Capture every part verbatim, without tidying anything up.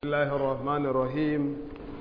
بسم الله الرحمن الرحيم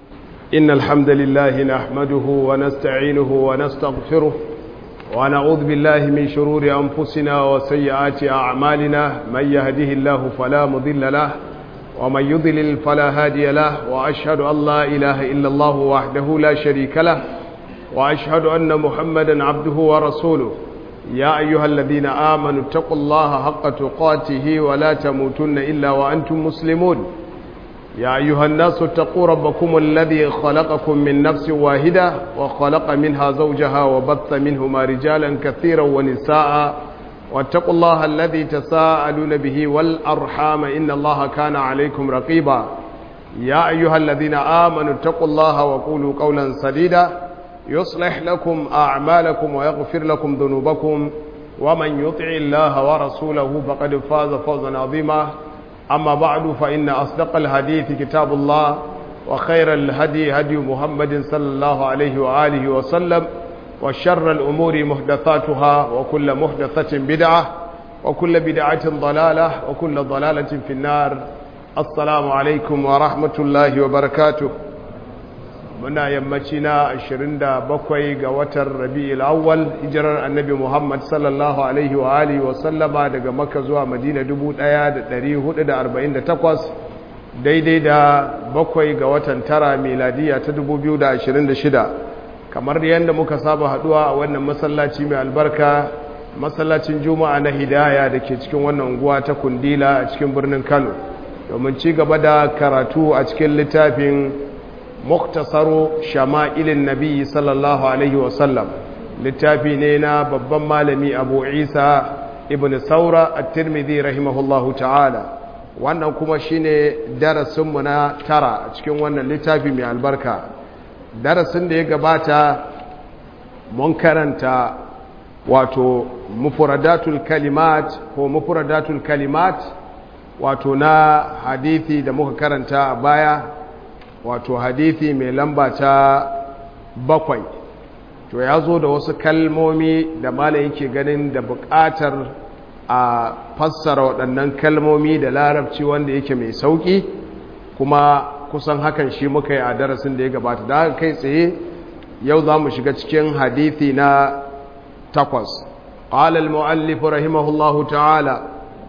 إن الحمد لله نحمده ونستعينه ونستغفره ونعوذ بالله من شرور أنفسنا وسيئات أعمالنا من يهده الله فلا مضل له ومن يضلل فلا هادي له وأشهد أن لا إله إلا الله وحده لا شريك له وأشهد أن محمدا عبده ورسوله يا أيها الذين آمنوا اتقوا الله حق تقاته ولا تموتن إلا وأنتم مسلمون يا أيها الناس اتقوا ربكم الذي خلقكم من نفس واحدة وخلق منها زوجها وبث منهما رجالا كثيرا ونساء واتقوا الله الذي تساءلون به والأرحام إن الله كان عليكم رقيبا يا أيها الذين آمنوا اتقوا الله وقولوا قولا سديدا يصلح لكم أعمالكم ويغفر لكم ذنوبكم ومن يطع الله ورسوله فقد فاز فوزا عظيما أما بعد فإن أصدق الحديث كتاب الله وخير الهدي هدي محمد صلى الله عليه وآله وسلم وشر الأمور محدثاتها وكل محدثة بدعة وكل بدعة ضلالة وكل ضلالة في النار السلام عليكم ورحمة الله وبركاته muna yammaci na ashirin da bakwai ga watan Rabi'ul Awwal hijirar Annabi Muhammad sallallahu alaihi wa alihi wa sallama daga Makka zuwa Madina dubu ɗaya da ɗari hudu da arba'in da takwas daidai da bakwai ga watan tara miladiya ta dubu biyu da ashirin da shida kamar yadda muka saba haduwa a wannan masallaci mai albarka masallacin Juma'a na Hidaya da ke cikin wannan unguwa ta Kundila a cikin birnin Kano domin ci gaba da karatu a cikin littafin muktasaru shama'ilin nabi sallallahu alaihi wasallam littafi ne na babban malami abu isa ibn saura at-tirmidhi rahimahullahu ta'ala wannan kuma shine darasinmu na tara a cikin wannan littafi mai albarka darasin da ya gabata mun karanta wato mufradatul kalimat ko mufradatul kalimat wato na hadithi da muka karanta a baya wato hadithi mai lamba ta bakwai to ya zo da wasu kalmomi da malam yake ganin da buƙatar a fassara waɗannan kalmomi da larabci wanda yake mai sauƙi kuma kusan hakan shi muka yi a darasin da ya gabata da haka kai tsaye yau za mu shiga cikin hadithi na takwas قال المؤلف رحمه الله تعالى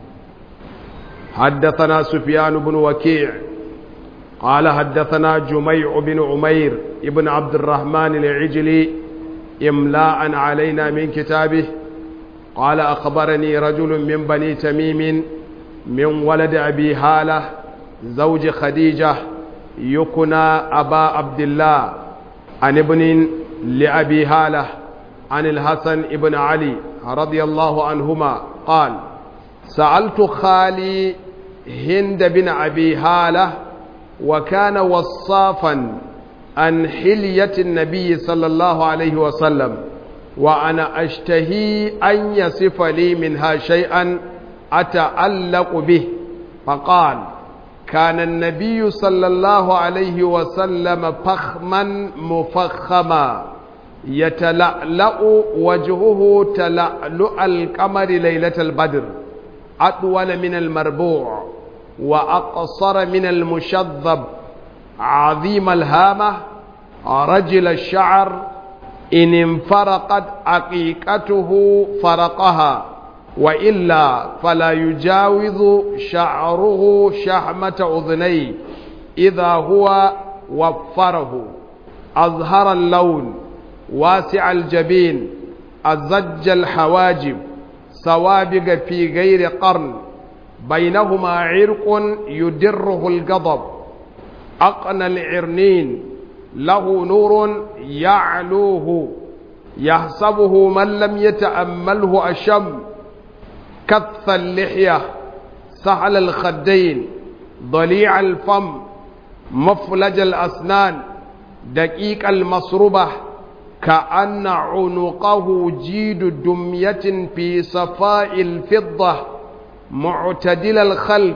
حدثنا سفيان بن وكيع قال حدثنا جميع بن عمير ابن عبد الرحمن العجلي إملاء علينا من كتابه قال أخبرني رجل من بني تميم من ولد أبي هالة زوج خديجة يكنى أبا عبد الله عن ابن لأبي هالة عن الحسن ابن علي رضي الله عنهما قال سألت خالي هند بن أبي هالة وكان وصافا عن حلية النبي صلى الله عليه وسلم وأنا أشتهي أن يصف لي منها شيئا أتعلق به فقال كان النبي صلى الله عليه وسلم فخما مفخما يتلألأ وجهه تلألؤ القمر ليلة البدر أطول من المربوع وأقصر من المشذب عظيم الهامة رجل الشعر إن انفرقت عقيقته فرقها وإلا فلا يجاوز شعره شحمة أذنيه إذا هو وفره أظهر اللون واسع الجبين أزج الحواجب سوابق في غير قرن بينهما عرق يدره الغضب أقنى العرنين له نور يعلوه يحسبه من لم يتأمله أشم كث اللحية سهل الخدين ضليع الفم مفلج الأسنان دقيق المصربة كأن عنقه جيد دمية في صفاء الفضة معتدل الخلق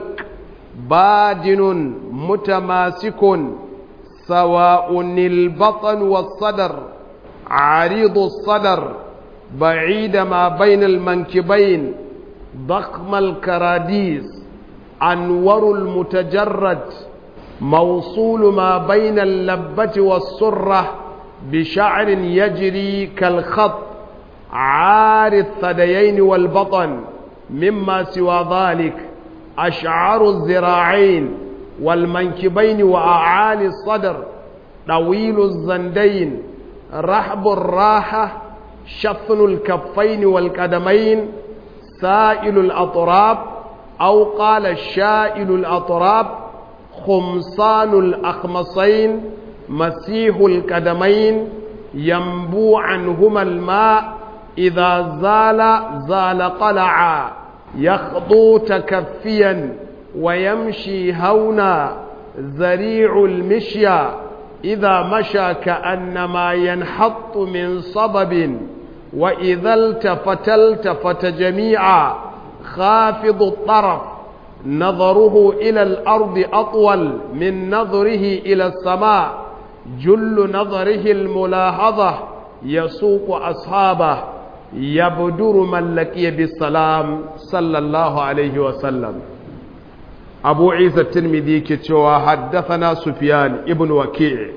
بادن متماسك سواء البطن والصدر عريض الصدر بعيد ما بين المنكبين ضخم الكراديس أنور المتجرد موصول ما بين اللبة والسرة بشعر يجري كالخط عار الثديين والبطن، مما سوى ذلك أشعار الذراعين والمنكبين وأعالي الصدر، طويل الزندين، رحب الراحة، شثن الكفين والقدمين، سائل الأطراب، أو قال الشائل الأطراب، خمصان الأخمصين، مسيح القدمين، ينبو عنهما الماء، إذا زال زال قلعا، يخطو تكفيا ويمشي هونا، زريع المشيا، إذا مشى كأنما ينحط من صبب، وإذا التفت التفت جميعا، خافض الطرف، نظره إلى الأرض أطول من نظره إلى السماء، جل نظره الملاحظة، يسوق أصحابه، يبدر من لقي بالسلام صلى الله عليه وسلم. أبو عيسى الترمذي كتشوى حدثنا سفيان ابن وكيع،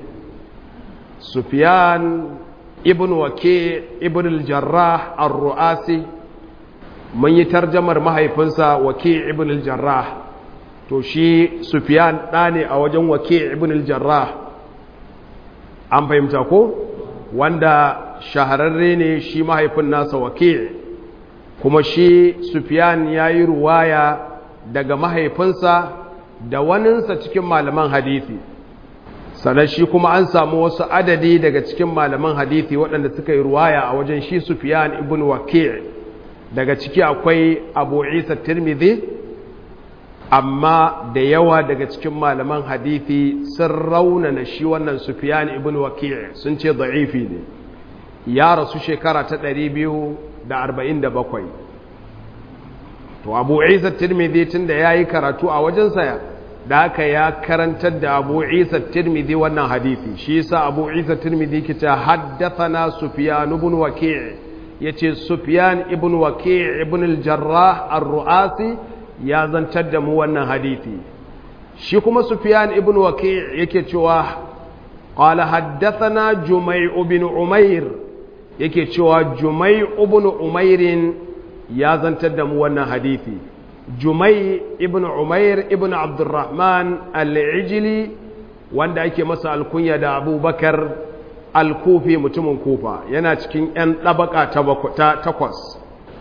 سفيان ابن وكيع ابن الجراح الرؤاسي، من يترجمر mahaifinsa وكيع ابن الجراح، to shi Sufyan ɗane a wajen Waki' ibn al-Jarrah, an fahimta ko, wanda shahararre ne shi mahaifin nasa Waki', kuma shi Sufyan yayi ruwaya daga mahaifinsa da waninsa cikin malaman hadisi, sannan shi kuma an samu wasu adadi daga cikin malaman hadisi waɗanda suka yi ruwaya a wajen shi Sufyan ibn Waki', daga ciki akwai Abu Isa Tirmidhi, amma da yawa daga cikin malaman hadithi sun raunana shi wannan Sufyan ibn Waki' sun ce da'ifi ne, ya rasu shekara ta ɗari biyu da arba'in da bakwai. To Abu Isa Tirmidhi tunda yayi karatu a wajensa, da haka ya karantar da Abu Isa Tirmidhi wannan hadithi, shi yasa Abu Isa Tirmidhi kita haddathana Sufyan ibn Waki', yace Sufyan ibn Waki' ibn al-Jarrah ar-Ru'asi ya zantar da mu wannan hadithi. Shi kuma Sufyan ibn Waki' yake cewa qala haddathana Jumay' ibn Umayr, yake cewa Jumay' ibn Umayr ya zantar da mu wannan hadithi. Jumay' ibn Umayr ibn Abdurrahman al-Ijli, wanda ake masa alkunya da Abubakar al-Kufi, mutumin Kufa, yana cikin ‘yan ɗabaka ta takwas.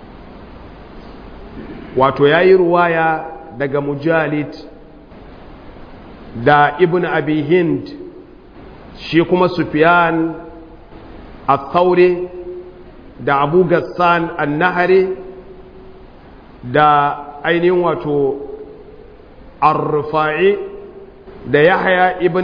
Wato ya yi ruwaya daga Mujalid da Ibn Abi Hind, shi kuma Sufyan al-Thawri da Abu Gassan al-Nahari da ainihin wato Ar-Rufa'i da Yahya ibn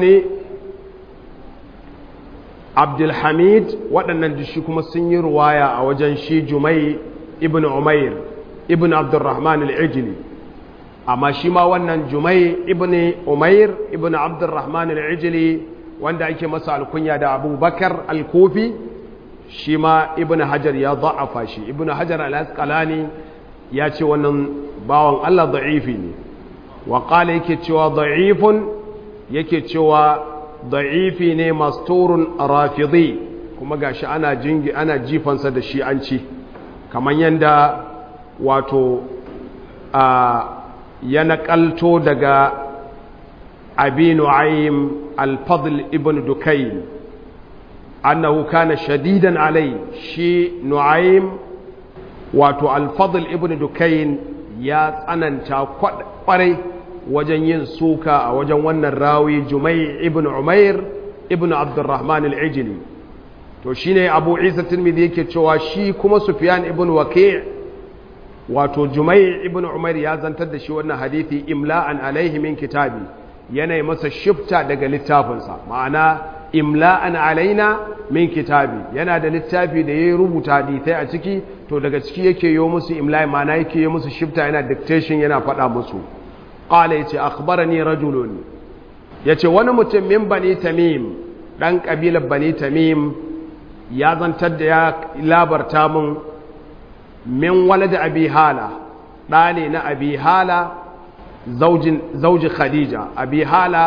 Abdulhamid, waɗannan shi kuma sun yi ruwaya a wajen shi Jumay ibn Umayr ibn Abdurrahman al-Ijli, amma shi ma wannan Jumay ibn Umayr ibn Abdurrahman al-Ijli, wanda ake masa alkunya da Abu Bakar al-Kufi, shi ma Ibn Hajar ya da'afa shi. Ibn Hajar al-Asqalani ya ce wannan bawan Allah da'ifi ne, wa qala yake cewa da'ifun, yake cewa da'ifi ne masturun rafidi, kuma gashi ana jingi ana jifansa da shi an ci, kamar yanda wato a ya naƙalto daga Abi Nu'aym al-Fadl ibn Dukayn annahu kana shadidan alai, shi Nu'aym wato al-Fadl ibn Dukayn ya tsananta kwarai wajen yin suka a wajen wannan rawi Jumay ibn Umayr ibn Abdurrahman al-Ijli. To shine Abu Isa Tirmidhi yake cewa shi kuma Sufyan ibn Waki' wato Jumay ibn Umayr ya zantar da shi wannan hadisi imla'an alaihi min kitabi, yana masa shifta daga littafinsa, ma'ana imla'an alaina min kitabi, yana da littafi da ya rubuta hadisai a ciki, to daga ciki yake yi musu imla'i, ma'ana yake yi musu shifta, yana dictation, yana faɗa musu. Qala yace akhbarani rajulun, yace wani mutum min bani Tamim, dan kabilar bani Tamim, ya zantar da ya labarta mun min walad Abi Hala, ɗane na Abi Hala zaujin zauji Khadija. Abi Hala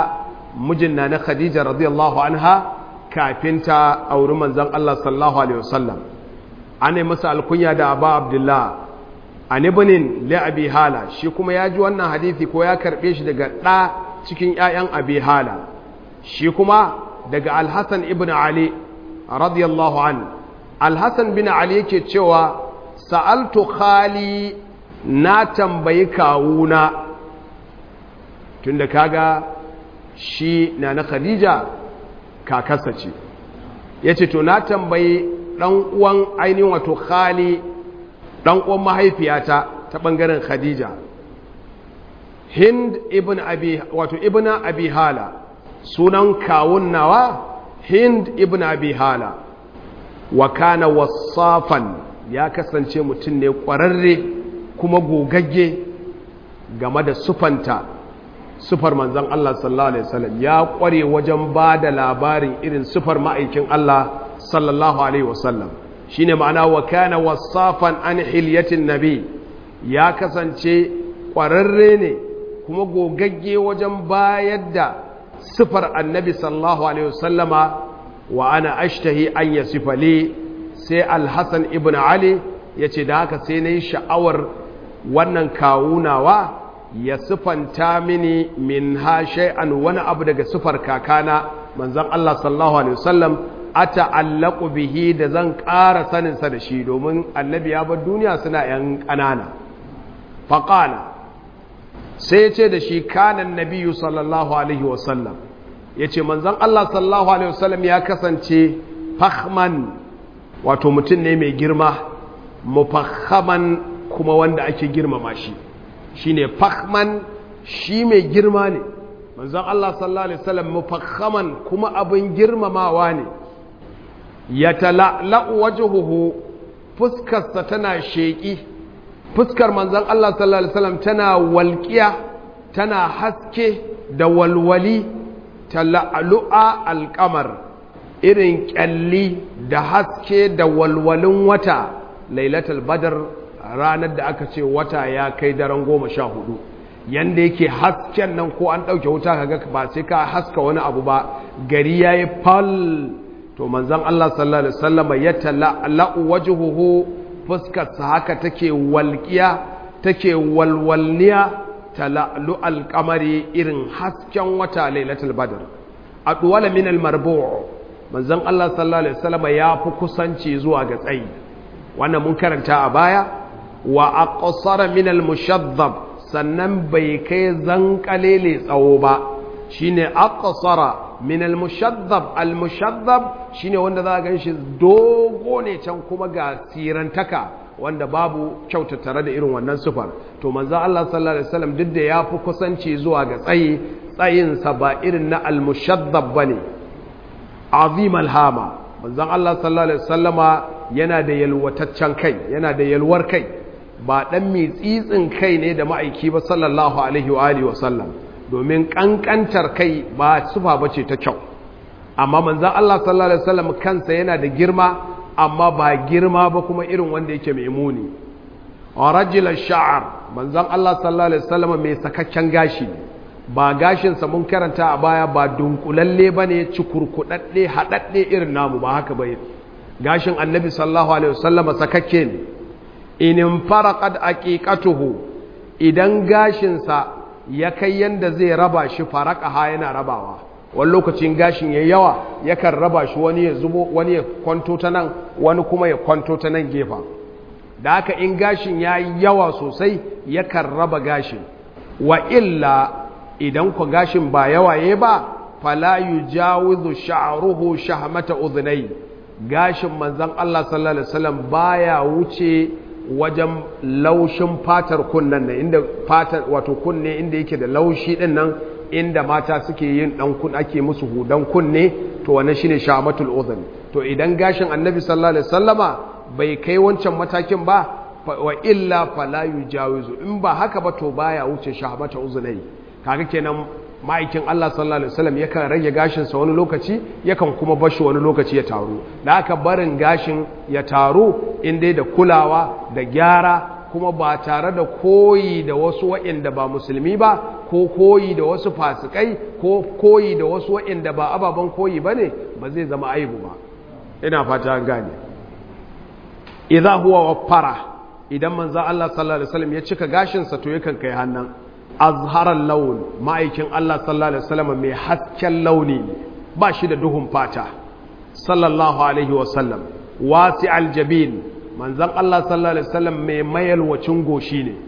mijin na na Khadija radiyallahu anha kafin ta auri manzon Allah sallallahu alaihi wasallam ana masa alkunya da Aba Abdullah an ibnin li Abi Hala shi kuma ya ji wannan hadisi ko ya karbe shi daga ɗa cikin ƴaƴan Abi Hala shi kuma daga Al-Hasan ibn Ali radiyallahu anhu Al-Hasan bin Ali yake cewa sa'altu khali na tambayi kawuna tunda kaga shi na na Khadija kakarsa ce yace to na tambayi dan uwan ainihin wato khali dan uwan mahaifiyata ta bangaren Khadija Hind ibn Abi wato ibn Abi Hala sunan kawun nawa Hind ibn Abi Hala wa kana wasafan ya kasance mutum ne kwararre kuma gogagge game da sufanta sufar manzon Allah sallallahu alaihi wasallam ya kware wajen ba da labarin irin sufar ma'aikin Allah sallallahu alaihi wasallam shine ma'ana wa kana wasafan an hilyatin nabi ya kasance kwararre ne kuma gogagge wajen bayar da sufar annabi sallallahu alaihi wasallama wa ana ashtahi an yasifa li sai Al-Hasan ibn Ali yace da haka sai nayi sha'awar wannan kawunawa ya sifanta mini min ha shay'an wani abu daga sifar kakana manzon Allah sallallahu alaihi wasallam ata'allaqu bihi da zan ƙara sanin sa da shi domin annabi ya bar duniya suna yan ƙanana faqala sai ya ce da shi kana annabiyyu sallallahu alaihi wasallam yace manzon Allah sallallahu alaihi wasallam ya kasance fakhman wato mutum ne mai girma mufakhaman kuma wanda ake girmama shi shine fakhman shi mai girma ne manzon Allah sallallahu alaihi wasallam mufakhaman kuma abin girmamawa ne yatala'la'u wajhuhu fuskarsa tana sheki fuskar manzon Allah sallallahu alaihi wasallam tana walqiya tana haske da walwali tala'lu'a alqamar irin kyalli da haske da walwalin wata lailatul badr ranar da aka ce wata ya kai daren goma sha hudu yanda yake hasken nan ko an ɗauke wuta kaga ba sai ka haska wani abu ba gari ya yi fal to manzan Allah sallallahu alaihi wasallam ya tala'la'u wajhuhu fuskarsa haka take walƙiya take walwalniya tala'lu alqamari irin hasken wata lailatul badr adwala min almarbu' manzan Allah sallallahu alaihi wasallam ya fi kusanci zuwa ga tsayi wannan mun karanta a baya wa aqsara min al-mushaddab sannan bai kai zankalele tsawo ba shine aqsara min al-mushaddab al-mushaddab shine wanda za ga shi dogo ne can kuma ga sirantaka wanda babu kyauta tare da irin wannan sufar to manzo Allah sallallahu alaihi wasallam duk da yafi kusanci zuwa ga tsayi tsayin sa ba irin na al-mushaddab bane azim al-hama manzo Allah sallallahu alaihi wasallama yana da yalwataccen kai yana da yalwar kai ba ɗan mai tsitsin kai ne da ma'aiki ba sallallahu alaihi wa alihi wasallam domin ƙanƙantar kai ba sufa ba ce ta kyau amma manzan Allah sallallahu alaihi wasallam kansa yana da girma amma ba girma ba kuma irin wanda yake mai muni a rajulan sha'ar manzan Allah sallallahu alaihi wasallam mai sakakken gashi ne ba gashinsa mun karanta a baya ba dunkulalle ba ne cikurkuɗaɗɗe haɗaɗɗe irin namu ba haka ba gashin annabi sallallahu alaihi wasallam sakakke ne inin faraqad aqiqatuhu idan gashinsa ya kai yanda zai raba shi faraqaha yana rabawa wani lokacin gashin yayi yawa yakan raba shi wani ya zubo wani ya kwanto ta nan wani kuma ya kwanto ta nan gefa da haka in gashin yayi yawa sosai yakan raba gashin wa illa idan ku gashin ba yawa yayi ba fala yujawizu sha'ruhu shahmata udhnay gashin manzon Allah sallallahu alaihi wasallam baya wuce wajen laushin fatar kunnen nan inda fatar wato kunne inda yake da laushi din nan inda mata suke yin dan kun ake musu hudan kunne to wannan shine shamatul udhun to idan gashin annabi sallallahu alaihi wasallama bai kai wancan matakin ba wa illa fala yujawizu in ba haka ba to baya wuce shamatul udhunai kaga kenan ma'aikin Allah sallallahu alaihi wasallam yakan rage gashin sa wani lokaci yakan kuma bashi wani lokaci ya taru da aka barin gashin ya taru in dai da kulawa da gyara kuma ba tare da koyi da wasu waɗanda ba musulmi ba ko koyi da wasu fasikai ko koyi da wasu waɗanda ba ababen koyi ba ne ba zai zama aibu ba. ina fata an gane. idza huwa waffara idan manzo Allah sallallahu alaihi wasallam ya cika gashinsa to yakan kai hannan azharal laun ma'aikin Allah sallallahu alaihi wasallam mai hasken launi ne ba shi da duhun fata sallallahu alaihi wasallam wasi'al jabin manzon Allah sallallahu alaihi wasallam mai mayalwacin goshi ne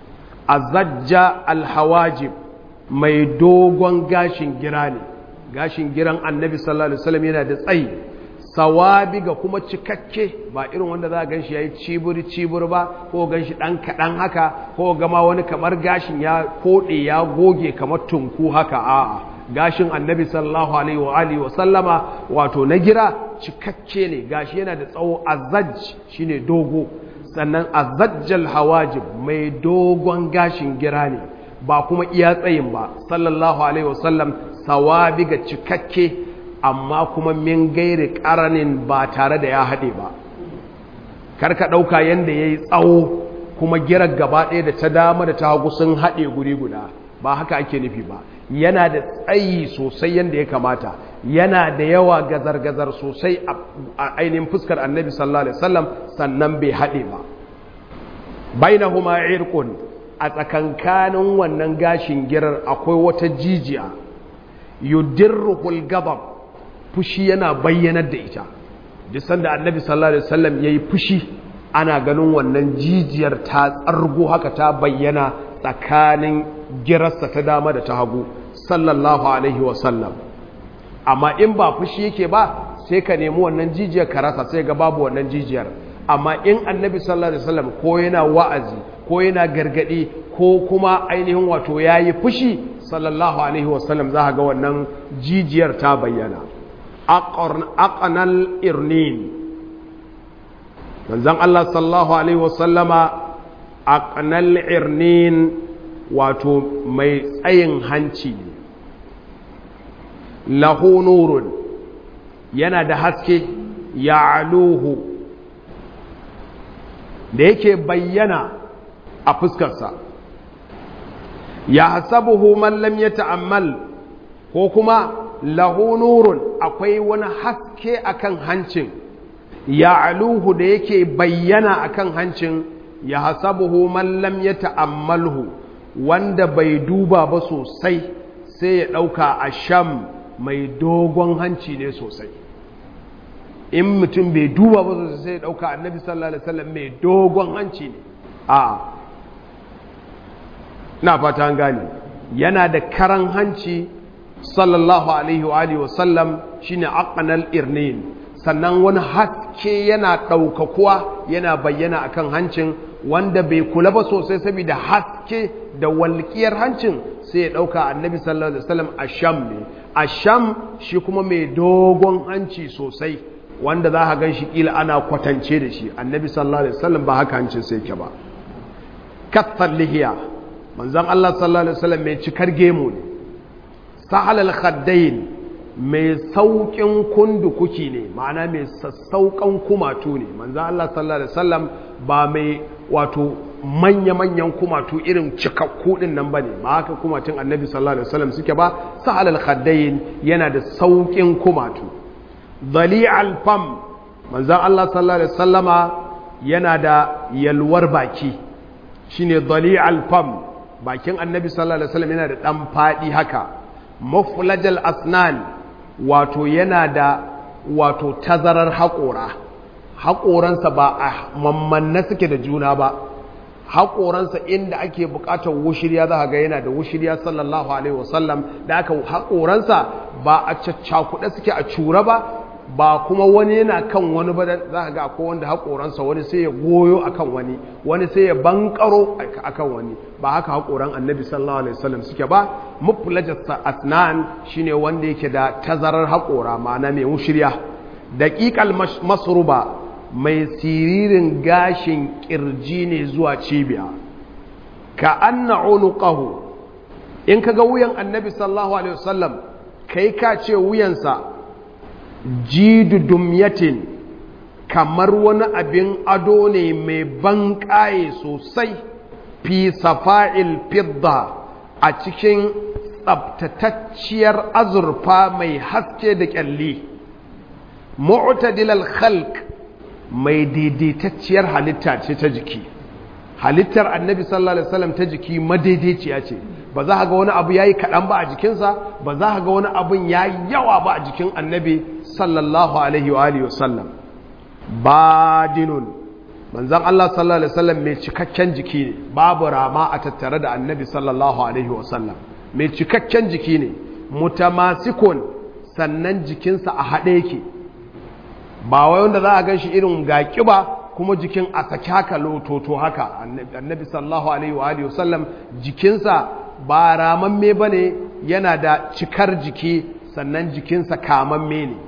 azajja alhawajib mai dogon gashin gira ne gashin giran annabi sallallahu alaihi wasallam yana da tsayi sawabi ga kuma cikakke ba irin wanda za a ganshi yayi ciburi cibur ba ko ganshi dan kadan haka ko gama wani kamar gashin ya kode ya goge kamar tunku haka a'a gashin annabi sallallahu alaihi wa alihi wa sallama wato na gira cikakke ne gashi yana da tsawo azaj shine dogo sannan azajjal hawajib mai dogon gashin gira ne ba kuma iya tsayin ba sallallahu alaihi wa sallam sawabi ga cikakke amma kuma min gairi ƙaranin ba tare da ya haɗe ba karka ɗauka yadda ya yi tsawo kuma girar gaba ɗaya da ta dama da ta hagu sun haɗe guri guda ba haka ake nufi ba yana da tsayi sosai yadda ya kamata yana da yawa gazar-gazar sosai a ainihin fuskar annabi sallallahu alaihi wasallam sannan bai haɗe ba bainahuma irqun a tsakankanin wannan gashin girar akwai wata jijiya yudirruhul ghadab fushi yana bayyanar da ita duk sanda annabi sallallahu alaihi wasallam yayi fushi ana ganin wannan jijiyar ta tsargo haka ta bayyana tsakanin girarsa ta dama da ta hagu sallallahu alaihi wasallam amma in ba fushi yake ba sai ka nemi wannan jijiyar ka rasa sai ga babu wannan jijiyar amma in annabi sallallahu alaihi wasallam ko yana wa'azi ko yana gargadi ko kuma ainihin wato yayi fushi sallallahu alaihi wasallam za ga wannan jijiyar ta bayyana aqnal irnin manzon Allah sallallahu alaihi wasallama aqnal irnin wato mai tsayin hanci ne lahu nurun yana da haske ya'luhu da yake bayyana a fuskarsa ya hasabuhu man lam yata'ammal ko kuma lahu nurun akwai wani haske akan hancin ya'luhu da yake bayyana akan hancin ya hasabuhu man lam yata'ammalhu wanda bai duba ba sosai sai ya dauka asham mai dogon hanci ne sosai in mutum bai duba ba sosai sai ya dauka annabi sallallahu alaihi wasallam mai dogon hanci ne a na fata an gane yana da karan hanci sallallahu alaihi wa alihi wasallam shine aqnal irnin sannan wani haske yana daukakuwa yana bayyana akan hancin wanda bai kula ba sosai saboda haske da walƙiyar hancin sai ya dauka annabi sallallahu alaihi wasallam asham ne asham shi kuma mai dogon hanci sosai wanda za ka gan shi kila ana kwatance da shi annabi sallallahu alaihi wasallam ba haka hancin sai yake ba kathar lihiya manzon Allah sallallahu alaihi wasallam mai cikar gemu ne sahal al-khaddain mai saukin kundukuki ne ma'ana mai sassaukan kumatu ne manzon Allah sallallahu alaihi wasallam ba mai wato manya-manyan kumatu irin cikakku din nan bane ba haka kumatun annabi sallallahu alaihi wasallam suke ba sahal al-khaddain yana da saukin kumatu dhali'al fam manzon Allah sallallahu alaihi wasallama yana da yalwar baki shine dhali'al fam bakin annabi sallallahu alaihi wasallam yana da dan fadi haka muflajal asnan wato yana da wato tazarar haƙora haƙoransa ba a mammanna suke da juna ba haƙoransa inda ake buƙatar wushiriya za ga yana da wushiriya sallallahu alaihi wasallam da aka haƙoransa ba a caccakuɗe suke a cura ba ba kuma wani yana kan wani ba za ka ga akwai wanda haƙoransa wani sai ya goyo akan wani wani sai ya bankaro akan wani ba haka haƙoran annabi sallallahu alaihi wasallam suke ba muflajat asnan shine wanda yake da tazarar haƙora ma'ana mai mushriya daqiqal masruba mai siririn gashin kirji ne zuwa cibiya ka anna unuqahu in kaga wuyan annabi sallallahu alaihi wasallam kai ka ce wuyansa jidu dumyatin kamar wani abin ado ne mai banƙaye sosai fi safa'il fidda a cikin tsabtatacciyar azurfa mai haske da ƙyalli mu'tadilal khalq mai daidaitacciyar halitta ce ta jiki halittar annabi sallallahu alaihi wasallam ta jiki madaidaiciya ce ba za ga wani abu yayi kaɗan ba a jikinsa ba za ga wani abun yayi yawa ba a jikin annabi sallallahu alaihi wa alihi wasallam badinun manzon Allah sallallahu alaihi wasallam mai cikakken jiki ne babu rama a tattare da annabi sallallahu alaihi wasallam mai cikakken jiki ne mutamasikun sannan jikinsa a haɗe yake ba wai wanda za a gan shi irin ga ƙiba kuma jikin a saki haka lototo haka annabi sallallahu alaihi wa alihi wasallam jikinsa ba ramamme bane yana da cikar jiki sannan jikinsa kamamme ne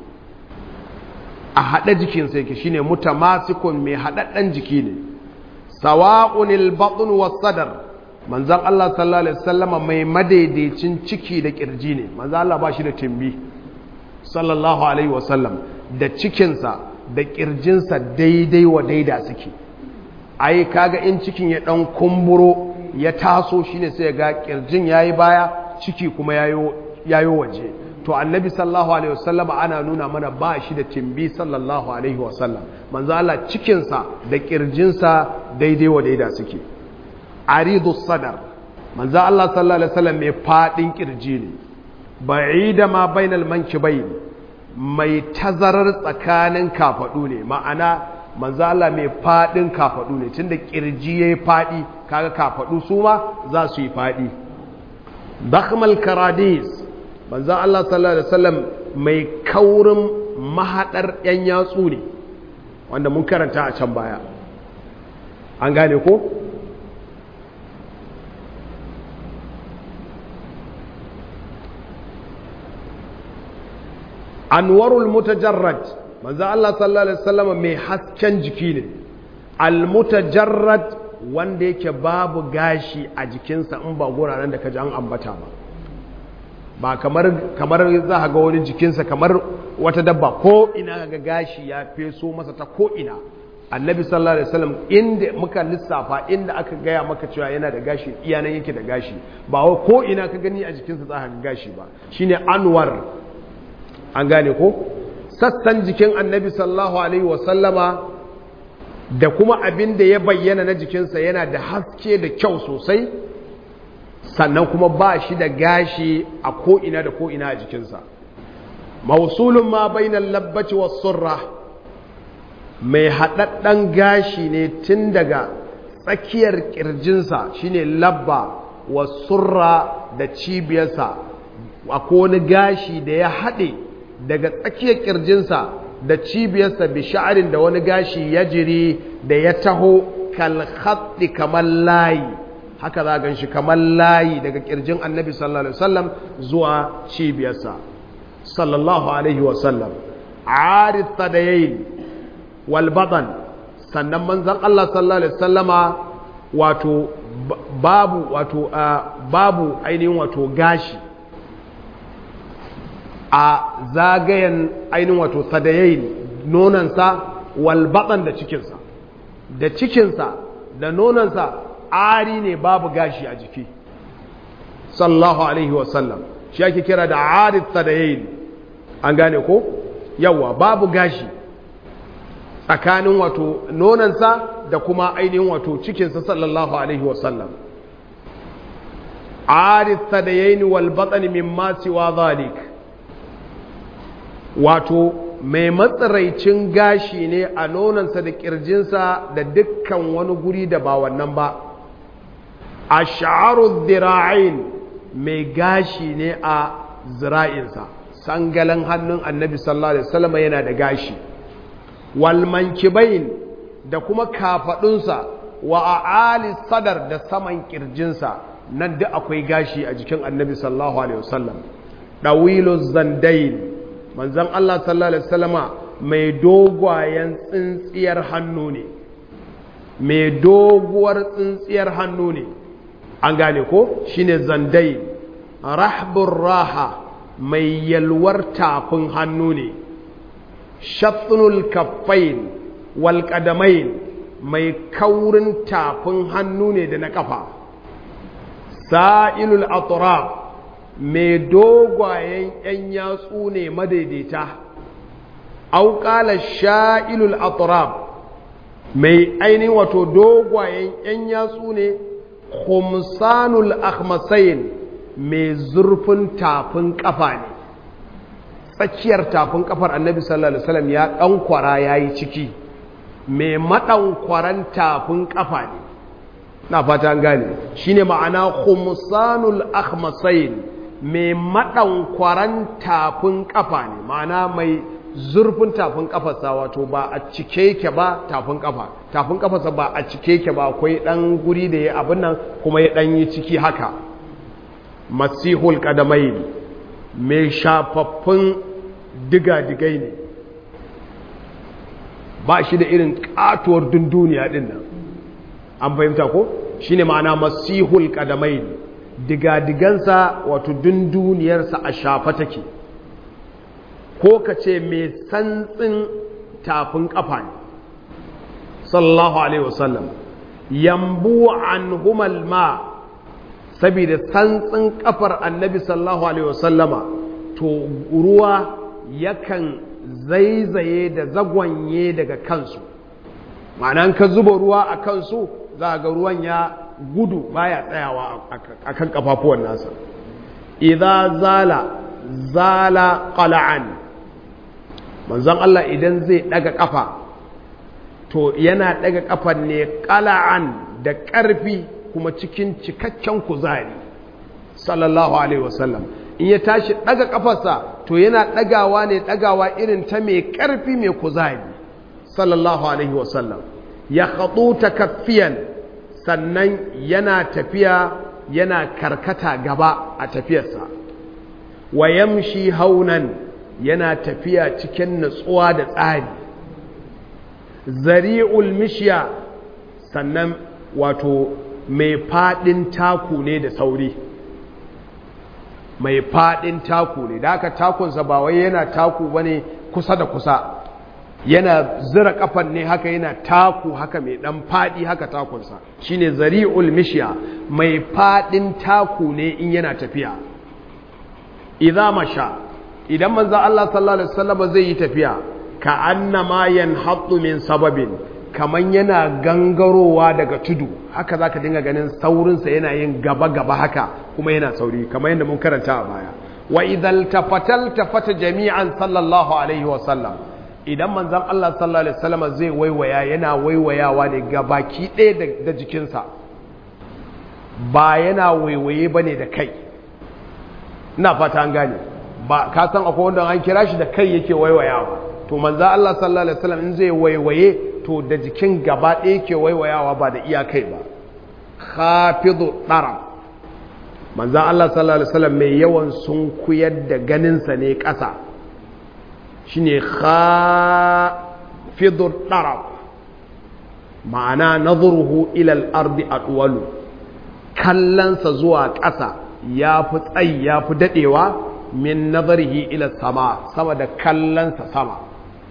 a haɗe jikinsa yake shine mutamasikun mai haɗaɗɗen jiki ne sawa'unil batn was sadar manzon Allah sallallahu alaihi wasallam mai madaidaicin ciki da kirji ne manzon Allah ba shi da timbi sallallahu alaihi wasallam da cikinsa da kirjinsa daidai wa daida suke ai kaga in cikin ya dan kumburo ya taso shine sai ga kirjin yayi baya ciki kuma yayo yayo waje to annabi sallallahu alaihi wasallam ana nuna mana ba shi da timbi sallallahu alaihi wasallam manzo Allah cikinsa da kirjinsa daidai wa daida suke aridus sadar manzo Allah sallallahu alaihi wasallam mai fadin kirji ne ba'ida ma bainal mankibayn mai tazarar tsakanin kafadu ne ma'ana manzo Allah mai fadin kafadu ne tunda kirji yayi fadi kaga kafadu su ma za su yi fadi dakhmal karadis manzo Allah sallallahu alaihi wasallam mai kaurin mahadar yan yatsu ne wanda mun karanta a can baya an gane ko anwarul mutajarrad manzo Allah sallallahu alaihi wasallam mai hasken jiki ne al mutajarrad wanda yake babu gashi a jikinsa in ba guraren da kaji an ambata ba ba kamar kamar za ka ga wani jikinsa kamar wata dabba ko ina ga gashi ya feso masa ta ko ina annabi sallallahu alaihi wasallam inda muka lissafa inda aka gaya maka cewa yana da gashi iyanan yake da gashi ba ko ina ka gani a jikinsa za ka ga gashi ba shine anwar an gane ko sassan jikin annabi sallallahu alaihi wasallama da kuma abin da ya bayyana na jikinsa yana da haske da kyau sosai sannan kuma ba shi da gashi a ko'ina da ko'ina a jikinsa mausulun ma bainal labbaci was surra mai haɗaɗɗen gashi ne tun daga tsakiyar ƙirjinsa shine labba was surra da cibiyarsa akwai wani gashi da ya haɗe daga tsakiyar kirjinsa da cibiyarsa bi sha'arin da wani gashi ya jiri da ya taho kalkhatti kamar layi haka za gan shi kamar layi daga kirjin annabi sallallahu alaihi wasallam zuwa cibiyarsa sallallahu alaihi wasallam arid tadayin wal badan sannan manzon Allah sallallahu alaihi wasallama wato babu wato babu ainihin wato gashi a zagayen ainihin wato sadayayin nonansa walbaɗan da cikinsa da cikinsa da nonansa ari ne babu gashi a jiki sallallahu alaihi wasallam shi ake kira da arid sadayayin an gane ko yawa babu gashi tsakanin wato nonansa da kuma ainihin wato cikinsa sallallahu alaihi wasallam arid sadayayin walbaɗan mimma siwa zalik wato mai matsaraicin gashi ne a nonansa da kirjinsa da dukkan wani guri da ba wannan ba a sha'arun zira'in mai gashi ne a zira'insa sangalan hannun annabi sallallahu alaihi wasallam yana da gashi walmankibain da kuma kafadunsa wa a'ali sadar da saman kirjinsa nan duk akwai gashi a jikin annabi sallallahu alaihi wasallam dawilu zandain manzan Allah sallallahu Alaihi wasallama mai dogwayen tsintsiyar hannu ne mai doguwar tsintsiyar hannu ne an gane ko shine zandai rahbur raha mai yalwar tafin hannu ne shatnul kaffain wal qadamain mai kaurin tafin hannu ne da na kafa sa'ilul atraf mai dogwayen yan yatsu ne madaidaita au qala sha'ilul atraf mai ainihin wato dogwayen yan yatsu ne khumsanul akhmasain mai zurfin tafin kafa ne tsakiyar tafin kafar annabi sallallahu alaihi wasallam ya dankwara yayi ciki mai madankwaran tafin kafa ne na fata an gane shine ma'ana khumsanul akhmasain mai madankwaran tafin kafa ne ma'ana mai zurfin tafin kafarsa wato ba a cike yake ba tafin kafa tafin kafarsa ba a cike yake ba akwai dan guri da ya abin nan kuma ya dan yi ciki haka masihul qadamain mai shafaffun diga-digai ne ba shi da irin katuwar dunduniya din nan an fahimta ko shine ma'ana masihul qadamain diga-digansa wato dunduniyarsa a shafa take ko ka ce mai santsin tafin kafa ne sallallahu alaihi wasallam yambu anhumal ma saboda santsin kafar annabi sallallahu alaihi wasallama to ruwa yakan zaizaye da zagwanye daga kansu ma'ana ka zuba ruwa a kansu za ga ruwan ya gudu baya tsayawa akan kafafuwan nasa idza zala zala qala'an manzon Allah idan zai daga kafa to yana daga kafan ne qala'an da ƙarfi kuma cikin cikakken kuzari sallallahu alaihi wasallam in ya tashi daga kafarsa to yana dagawa ne dagawa irin ta mai ƙarfi mai kuzari sallallahu alaihi wasallam ya khadu takaffiyan sannan yana tafiya yana karkata gaba a tafiyarsa wa yamshi haunan yana tafiya cikin nutsuwa da tsari zari'ul mishya sannan wato mai fadin taku ne da sauri mai fadin taku ne da haka takunsa ba wai yana taku bane kusa da kusa yana zira kafan ne haka yana taku haka mai dan fadi haka takunsa shine zari'ul mishya mai fadin taku ne in yana tafiya idza masha idan manzo Allah sallallahu alaihi wasallam zai yi tafiya ka annama yanhattu min sababin kaman yana gangarowa daga tudu haka zaka dinga ganin saurinsa yana yin gaba gaba haka kuma yana sauri kamar yadda mun karanta a baya wa idhal tafatal tafata jami'an sallallahu alaihi wasallam idan manzon Allah sallallahu alaihi wasallam zai waiwaya yana waiwayawa ne gabaki ɗaya da jikinsa ba yana waiwaye bane da kai ina fata an gane ba ka san akwai wanda an kira shi da kai yake waiwayawa to manzon Allah sallallahu alaihi wasallam in zai waiwaye to da jikin gaba ɗaya yake waiwayawa ba da iya kai ba khafidu darab manzon Allah sallallahu alaihi wasallam mai yawan sunkuyar da ganinsa ne ƙasa shine khafidu darab ma'ana nadhuruhu ila al-ardi atwalu kallansa zuwa ƙasa yafi tsayi yafi dadewa min nazarihi ila sama sama da kallansa sama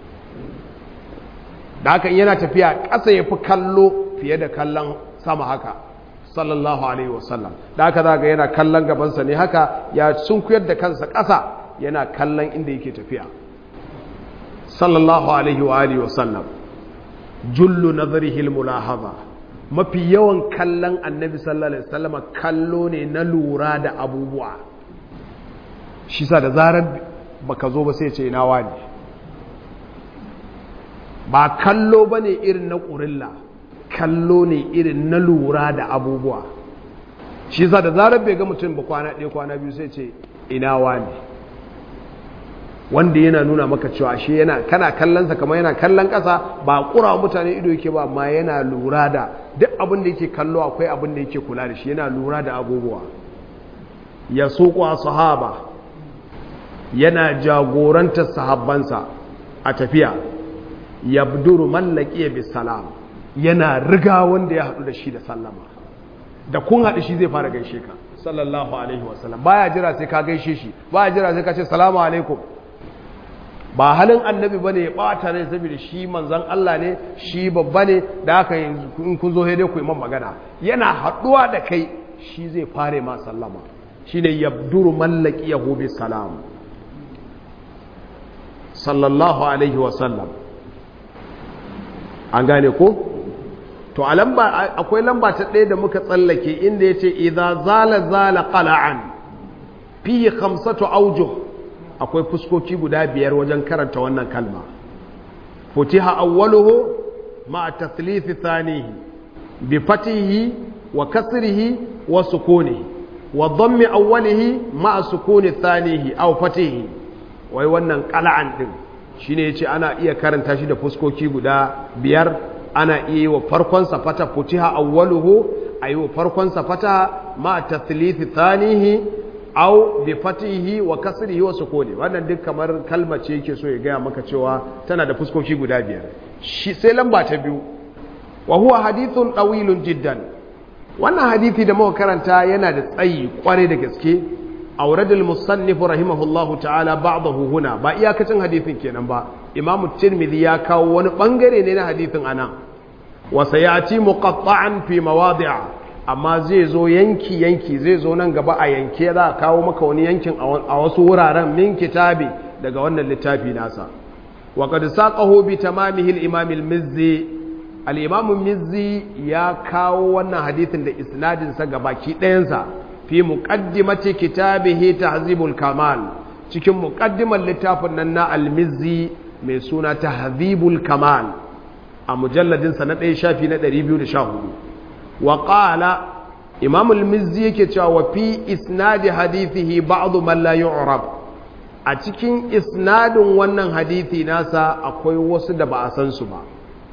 da haka yana tafiya ƙasa yafi kallo fiye da kallon sama haka sallallahu alaihi wasallam da haka zaka yana kallon gabansa ne haka ya sunkuyar da kansa ƙasa yana kallon inda yake tafiya sallallahu alaihi wa alihi wasallam jullu nazarihi almulahaza mafi yawan kallon annabi sallallahu alaihi wasallam kallo ne na lura da abubuwa shi sa da zarar baka zo ba sai ce ina wani ba kallo bane irin na ƙurilla kallo ne irin na lura da abubuwa shi sa da zarar bai ga mutum ba kwana ɗaya kwana biyu sai ce ina wani wanda yana nuna maka cewa shi yana kana kallonsa kamar yana kallon ƙasa ba ƙura mutane ido yake ba amma yana lura da duk abin da yake kallo akwai abin da yake kula da shi yana lura da abubuwa ya suƙwa sahaba yana jagorantar sahabbansa a tafiya yabduru mallaki bis salam yana riga wanda ya haɗu da shi da sallama da kun haɗu shi zai fara gaishe ka sallallahu alaihi wasallam baya jira sai ka gaishe shi baya jira sai ka ce salamu alaikum ba halin annabi bane ya bata rai saboda shi manzon Allah ne shi babba ne da haka in kun zo dai ku imam magana yana haduwa da kai shi zai fare ma sallama shine yabduru mallaki yahu bi salam sallallahu alaihi wa sallam an gane ko to a lamba akwai lamba ta ɗaya da muka tsallake inda yace idza zala zala qala'an fi khamsatu awjuh akwai fuskoki guda biyar wajen karanta wannan kalma futiha awwaluhu ma tathlith thanihi bi fatihi wa kasrihi wa sukunihi wa dhammi awwalihi ma sukuni thanihi aw fatihi wai wannan qala'an din shine yace ana iya karanta shi da fuskoki guda biyar ana iya yi wa farkon sa fata futiha awwaluhu ayi wa farkon sa fata ma tathlith thanihi aw bi fatihi wa kasrihi wa sukuni wannan duk kamar kalma ce yake so ya gaya maka cewa tana da fuskoki guda biyar shi sai lamba ta biyu wa huwa hadithun tawilun jiddan wannan hadisi da muka karanta yana da tsayi kware da gaske awradul musannif rahimahullahu ta'ala ba'dahu huna ba iyakacin hadisin kenan ba imam tirmidhi ya kawo wani bangare ne na hadisin anan wa sayati muqatta'an fi mawadi'a amma zai zo yanki yanki zai zo nan gaba a yanke za a kawo maka wani yankin a wasu wuraren min kitabi daga wannan littafi nasa wa qad saqahu bi tamamihi al-imam al-mizzi al-imam al-mizzi ya kawo wannan hadisin da isnadin sa gabaki ɗayan sa fi muqaddimati kitabihi tahzibul kamal cikin muqaddimar littafin nan na al-mizzi mai suna tahzibul kamal a mujalladin sa na ɗaya shafi na ɗari biyu da sha hudu wa qala imam al-mizzi yake cewa wa fi isnadi hadithihi ba'd man la yu'rab a cikin isnadin wannan hadithi nasa akwai wasu da ba a san su ba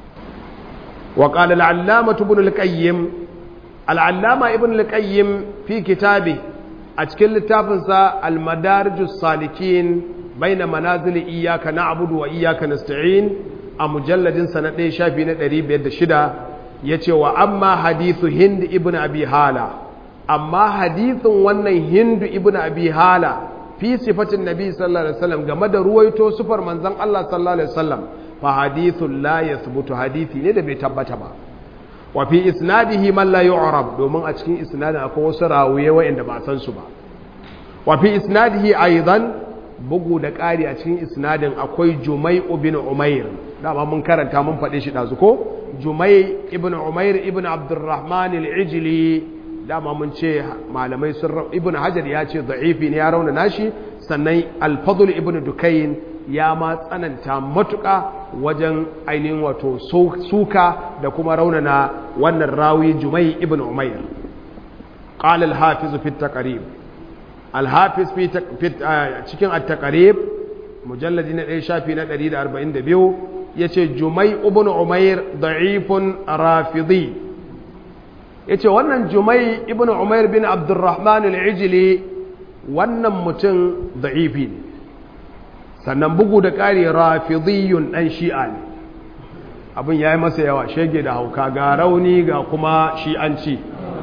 wa qala al-allamah ibn al-qayyim al-allama ibn al-qayyim fi kitabi a cikin littafinsa al-madarijus salikin baina manazil iyyaka na'budu wa iyyaka nasta'in a mujalladin sa na ɗaya shafi na ɗari biyar da shida yace wa amma hadithu hind ibn abi hala amma hadithun wannan hind ibn abi hala fi sifatin nabi sallallahu alaihi wasallam game da ruwaito sufar manzon Allah sallallahu alaihi wasallam fa hadithun la yathbutu hadithi ne da bai tabbata ba wa fi isnadihi man la yu'rab domin a cikin isnadin akwai wasu rawiye wa'anda ba san su ba wa fi isnadihi aidan bugu da ƙari a cikin isnadin akwai Jumai ibn Umair dama mun karanta mun faɗe shi ɗazu ko Jumai ibn Umair ibn Abdurrahman al-Ijli dama mun ce malamai sun ibn Hajar ya ce da'ifi ne ya rauna nashi sannan al-Fadl ibn Dukayn ya ma tsananta matuƙa wajen ainihin wato suka da kuma raunana wannan rawi Jumai ibn Umair qala al-Hafiz fi at-Taqrib al-Hafiz fi cikin at-Taqrib mujalladi na ɗaya shafi na ɗari da arba'in da biyu yace Jumai ibn Umair da'ifun rafidi yace wannan Jumai ibn Umair bin Abdurrahman al-Ijli wannan mutum da'ifi ne sannan bugu da ƙari rafidiyun ɗan shi'a ne abin ya yi masa yawa shege da hauka ga rauni ga kuma shi'anci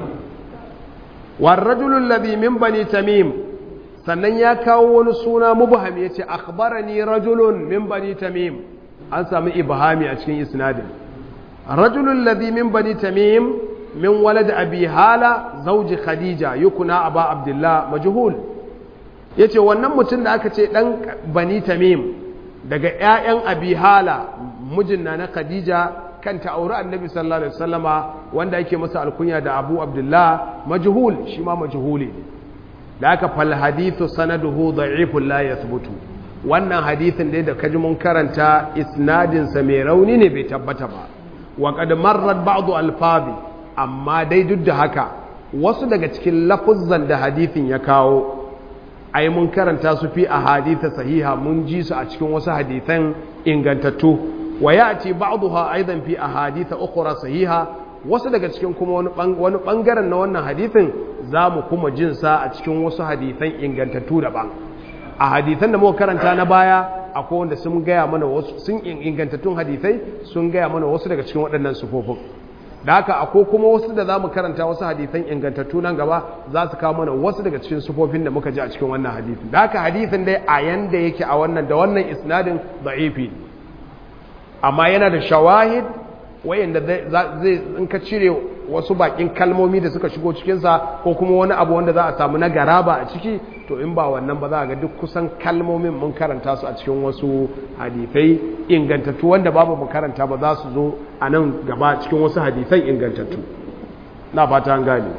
warrajulun ladhi min bani tamim sannan ya kawo wani suna mubham ya ce akhbarani rajulun min bani tamim an sami ibhami a cikin isnadin rajulun ladhi min bani tamim min walad abi hala zauji khadija yukuna aba abdullah majhul ya ce wannan mutum da aka ce ɗan bani tamim daga ‘ya'yan abi hala mijin na na khadija kan ta auri annabi sallallahu alaihi wasallama wanda ake masa alkunya da abu abdullah majhul shi ma majhuli ne da aka fal hadithu sanaduhu da'ifun la yathbutu wannan hadithin dai da kaji mun karanta isnadin sa mai rauni ne bai tabbata ba wa qad marrat ba'du alfazi amma dai duk da haka wasu daga cikin lafuzzan da hadithin ya kawo ai mun karanta su fi ahadith sahiha mun ji su a cikin wasu hadithan ingantattu wa ya'ti ba'daha aidan fi ahadith ukhra sahiha wasu daga cikin kuma wani wani bangaren na wannan hadithin zamu kuma jin sa a cikin wasu hadithan ingantattu daban a hadithan da muka karanta na baya akwai wanda sun gaya mana wasu sun ingantattun hadithai sun gaya mana wasu daga cikin waɗannan sufofin da haka akwai kuma wasu da za mu karanta wasu hadithan ingantattu nan gaba za su kawo mana wasu daga cikin sufofin da muka ji a cikin wannan hadithin da haka hadithin dai a yanda yake a wannan da wannan isnadin da'ifi amma yana da shawahid wayanda zai in ka cire wasu bakin kalmomi da suka shigo cikinsa ko kuma wani abu wanda za a samu na garaba a ciki to in ba wannan ba za a ga duk kusan kalmomin mun karanta su a cikin wasu hadithai ingantattu wanda babu mu karanta ba za su zo a nan gaba cikin wasu hadithai ingantattu na fata an gane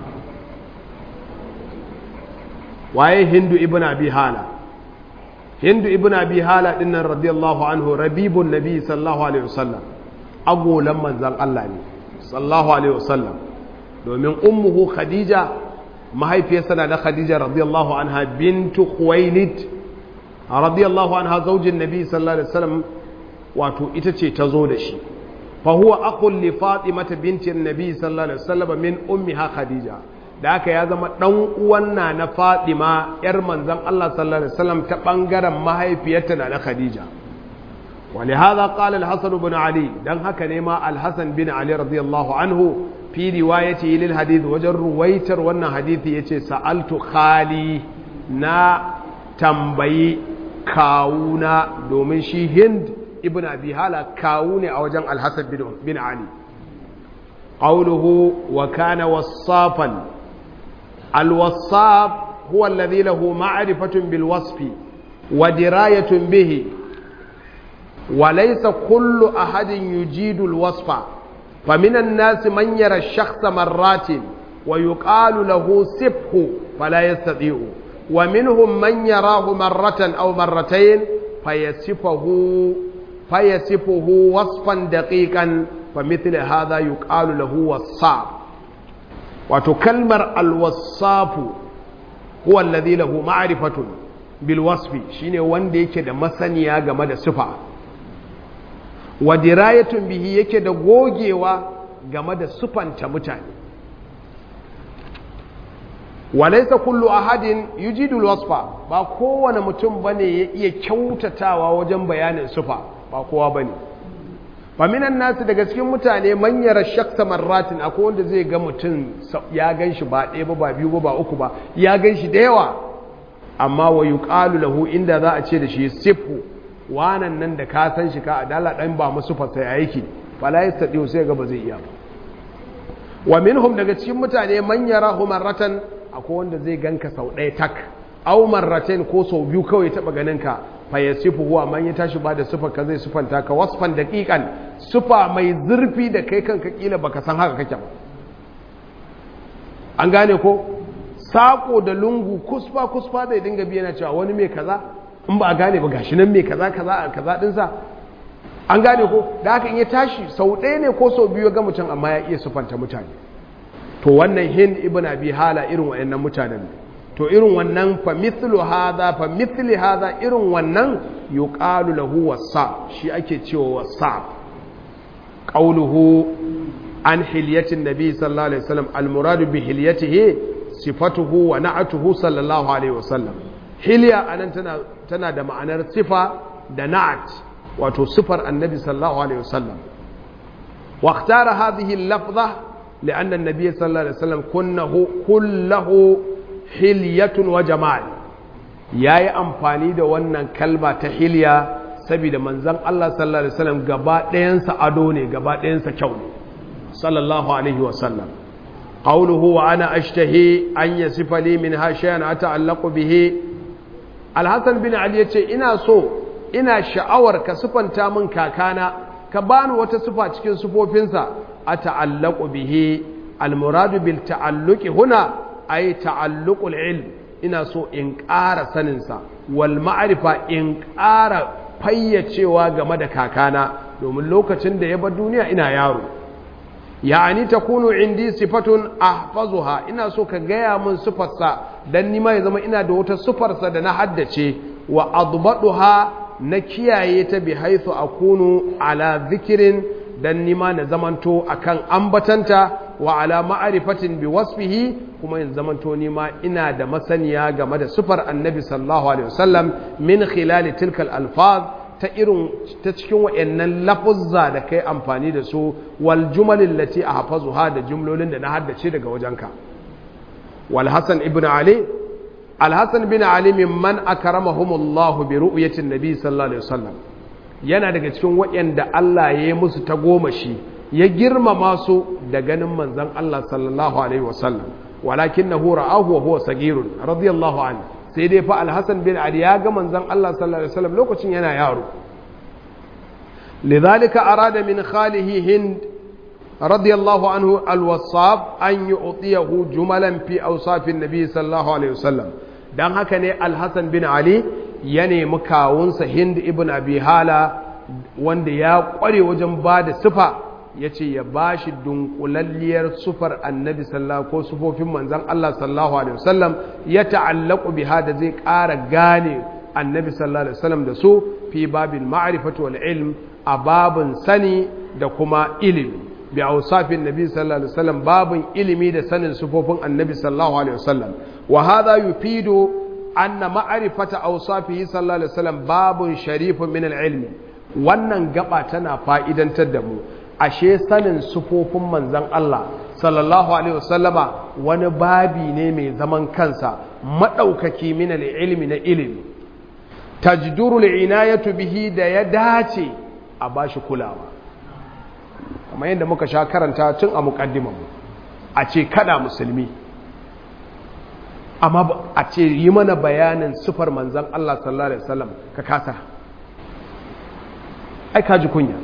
waye hindu ibn abi hala hindu ibn abi hala dinnan radiyallahu anhu rabibun nabi sallallahu alaihi wasallam agolan manzan Allah ne sallallahu alaihi wasallam domin ummuhu khadija mahaifiyarsa na da khadija radiyallahu anha bintu khuwailid radiyallahu anha zaujin nabi sallallahu alaihi wasallam wato ita ce ta zo da shi fa huwa aqul li fatimata binti nabi sallallahu alaihi wasallam min ummiha khadija da haka ya zama dan uwan na na fatima yar manzan Allah sallallahu alaihi wasallam ta bangaren mahaifiyarta na da khadija ولهذا قال الحسن بن علي دان هكا نيما الحسن بن علي رضي الله عنه في روايته للحديث وجر رويتر وانا حديث يتي سألت خالي نا تنبي كاونا دومن شي هند ابن أبي هالة كاوني أو جن الحسن بن, بن علي قوله وكان وصافا الوصاف هو الذي له معرفة بالوصف ودراية به وليس كل أحد يجيد الوصف فمن الناس من يرى الشخص مرات ويقال له سبه فلا يستطيع ومنهم من يراه مرة أو مرتين فيصفه فيصفه وصفا دقيقا فمثل هذا يقال له وصاف وتكلمر الوصاف هو الذي له معرفة بالوصف شيني وندي كده مسنيا game da sifa wa dirayatun bihi yake da gogewa game da sufanta mutane walaysa kullu ahadin yujidu alwasfa ba kowane mutum bane ya iya kyautatawa wajen bayanin sufa ba kowa bane fa minan nasu daga cikin mutane man yara shaksa marratin akwai wanda zai ga mutum ya ganshi ba ɗaya ba ba biyu ba ba uku ba ya ganshi da yawa amma wa yuqalu lahu inda za a ce da shi sifu wanan nan da ka san shi ka adala dan ba musu fasa yake fala yastadi sai ga ba zai iya ba wa minhum daga cikin mutane man yarahu marratan akwai wanda zai ganka sau ɗaya tak aw marratain ko sau biyu kawai taba ganin ka fa yasifu huwa man ya tashi ba da sifar ka zai sifanta ka wasfan daqiqan sufa mai zurfi da kai kanka kila baka san haka kake ba an gane ko sako da lungu kusfa kusfa zai dinga biya na cewa wani mai kaza in ba a gane ba gashi nan mai kaza kaza a kaza dinsa an gane ko da haka in ya tashi sau ɗaya ne ko sau biyu ga mutum amma ya iya sufanta mutane to wannan Hind ibn Abi Hala irin wayannan mutanen to irin wannan fa mithlu hadha fa mithli hadha irin wannan yuqalu lahu wasa shi ake cewa wasa qawluhu an hilyatin nabi sallallahu alaihi wasallam al murad bi hilyatihi sifatuhu wa na'atuhu sallallahu alaihi wasallam hilya anan tana tana da ma'anar sifa da na'at wato sifar annabi sallallahu alaihi wasallam wa ikhtara hadhihi al-lafdha li'anna an-nabiy sallallahu alaihi wasallam kunnahu kullahu hilyatun wa jamal yayi amfani da wannan kalma ta hilya saboda manzon Allah sallallahu alaihi wasallam gaba ɗayan sa ado ne gaba ɗayan sa kyau ne sallallahu alaihi wasallam qawluhu wa ana ashtahi an yasifa li minha shay'an ata'allaqu bihi Al-Hassan bin Ali yace ina so ina sha'awar ka sifanta min kakana ka bani wata sifa cikin sifofinsa ata'allaqu bihi al-murad bil ta'alluqi huna ay ta'alluqul ilm ina so in ƙara sanin sa wal ma'rifa in ƙara fayyacewa game da kakana domin lokacin da ya bar duniya ina yaro yani takunu indi sifatun ahfazuha ina so ka gaya min sifarsa dan nima ya zama ina da wata sifarsa da na haddace wa adbaduha na kiyaye ta bi haythu akunu ala dhikrin dan nima na zamanto akan ambatanta wa ala ma'rifatin bi wasfihi kuma in zamanto nima ina da masaniya game da sifar annabi sallallahu alaihi wasallam min khilali tilka al-alfaz ta irin ta cikin wayannan lafuzza da kai amfani da su wal jumalil lati ahfazuha da jumlolin da na haddace daga wajenka wal Hasan ibn Ali al Hasan bin Ali mimman akramahumullahu bi ru'yati an-nabi sallallahu alaihi wasallam yana daga cikin wayanda Allah ya yi musu tagomashi ya girmama su da ganin manzon Allah sallallahu alaihi wasallam walakinahu ra'ahu wa huwa sagirun radiyallahu anhu sai dai fa al-Hasan bin Ali ya ga manzon Allah sallallahu alaihi wasallam lokacin yana yaro lidhalika arada min khalihi Hind radiyallahu anhu al-Wassab an yu'tiyahu jumalan fi awsaf an-nabi sallallahu alaihi wasallam dan haka ne al-Hasan bin Ali ya nemi kawunsa Hind ibn Abi Hala wanda ya kware wajen bada sifa yace ya bashi dunkulalliyar sufar annabi sallallahu ko sufofin manzon Allah sallallahu alaihi wasallam ya ta'allaqu biha da zai ƙara gane annabi sallallahu alaihi wasallam da su fi babil ma'rifati wal ilm a babun sani da kuma ilimi bi awsafin nabi sallallahu alaihi wasallam babun ilimi da sanin sufofin annabi sallallahu alaihi wasallam wa hadha yufidu anna ma'rifata awsafihi sallallahu alaihi wasallam babun sharifun min al ilmi wannan gaba tana fa'idantar da mu ashe sanin sufofin manzan Allah sallallahu alaihi wasallama wani babi ne mai zaman kansa madaukaki min ilmi na ilimi tajduru al-inayatu bihi da ya dace a bashi kulawa kamar yadda muka sha karanta tun a muqaddimar a ce kada musulmi amma a ce yi mana bayanin sufar manzan Allah sallallahu alaihi wasallam ka kasa ai ka ji kunya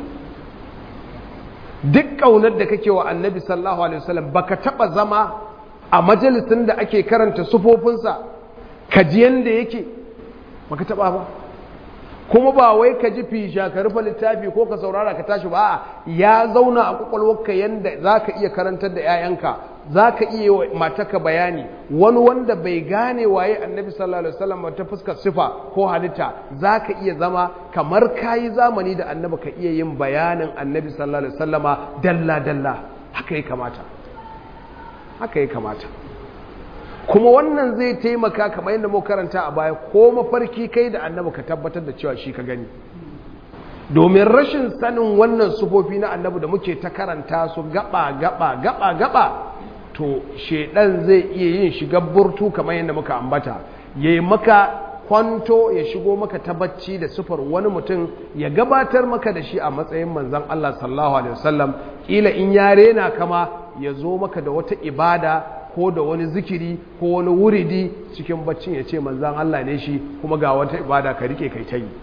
duk ƙaunar da kake wa annabi sallallahu alaihi wasallam baka taba zama a majalisin da ake karanta sufofinsa ka ji yanda yake baka taba ba kuma ba wai ka ji fisha ka rufe littafi ko ka saurara ka tashi ba ya zauna a kwakwalwarka yanda zaka iya karantar da 'ya'yanka zaka iya yi wa matarka bayani wani wanda bai gane waye annabi sallallahu alaihi wasallam ta fuskar sifa ko halitta zaka iya zama kamar kayi zamani da annabi ka iya yin bayanin annabi sallallahu alaihi wasallama dalla dalla haka ya kamata haka ya kamata kuma wannan zai taimaka kamar yadda muka karanta a baya ko mafarki kai da annabi ka tabbatar da cewa shi ka gani domin rashin sanin wannan sufofi na annabi da muke ta karanta su gaba gaba gaba gaba to shedan zai iya yin shiga burtu kamar yadda muka ambata yayi maka kwanto ya shigo maka ta bacci da sufar wani mutum ya gabatar maka da shi a matsayin manzon Allah sallallahu alaihi wasallam kila in ya rena kama ya zo maka da wata ibada ko da wani zikiri ko wani wuridi cikin baccin ya ce manzan Allah ne shi kuma ga wata ibada ka rike kai ta yi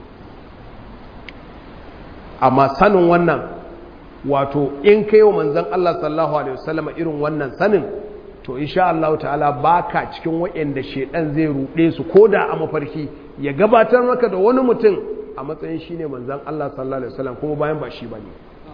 amma sanin wannan wato in kai wa manzan Allah sallallahu alaihi wasallam irin wannan sanin to insha Allah ta'ala baka cikin wayanda shedan zai rude su koda a mafarki ya gabatar maka da wani mutum a matsayin shine manzan Allah sallallahu alaihi wasallam kuma bayan ba shi bane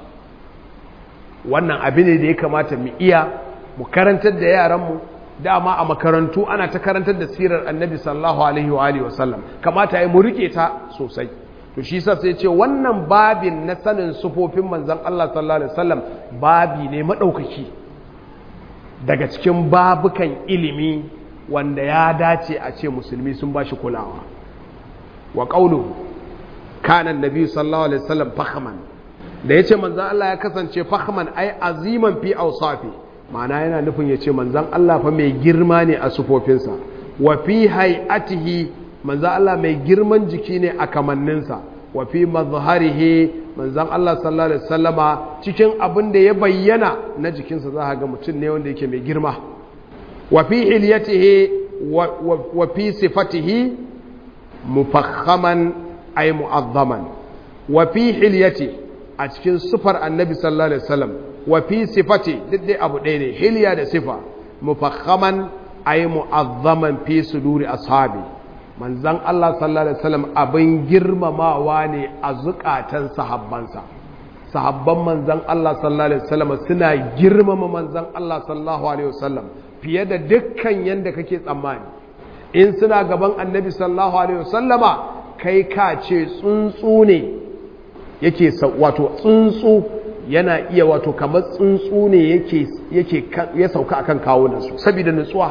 wannan abin ne da ya kamata mu iya mu karantar da yaranmu dama a makarantu ana ta karantar da sirar annabi sallallahu alaihi wa alihi wasallam kamata ya mu rike ta sosai to shi yasa sai ce wannan babin na sanin sufofin manzon Allah sallallahu alaihi wasallam babi ne madaukaki daga cikin babukan ilimi wanda ya dace a ce musulmi sun bashi kulawa wa qawlu kana annabi sallallahu alaihi wasallam fakhman da yace manzon Allah ya kasance fakhman ai aziman fi awsafi ma'ana yana nufin ya ce manzan Allah fa mai girma ne a sufofinsa wa fi hay'atihi manzan Allah mai girman jiki ne a kamanninsa wa fi mazharihi manzan Allah sallallahu alaihi wasallama cikin abin da ya bayyana na jikinsa za ka ga mutum ne wanda yake mai girma wa fi hilyatihi wa fi sifatihi mufakhaman ay mu'azzaman wa fi hilyati a cikin sifar annabi sallallahu alaihi wasallam wa fi sifati duk dai abu ɗaya ne hilya da sifa mufakhaman ay mu'azzaman fi suduri ashabi manzan Allah sallallahu alaihi wasallam abin girmamawa ne a zukatan sahabbansa sahabban manzan Allah sallallahu alaihi wasallam suna girmama manzan Allah sallallahu alaihi wasallam fiye da dukkan yanda kake tsammani in suna gaban annabi sallallahu alaihi wasallama kai ka ce tsuntsu ne yake wato tsuntsu yana iya wato kamar tsuntsu ne yake yake ya sauka akan kawunansu saboda nutsuwa